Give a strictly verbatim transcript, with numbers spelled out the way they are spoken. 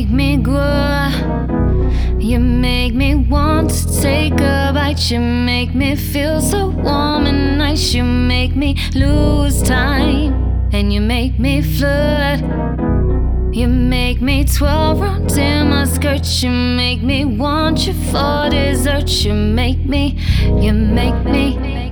me grow. You make me want to take a bite. You make me feel so warm and nice. You make me lose time, and you make me flood. You make me twirl round in my skirt. You make me want you for dessert. You make me, you make me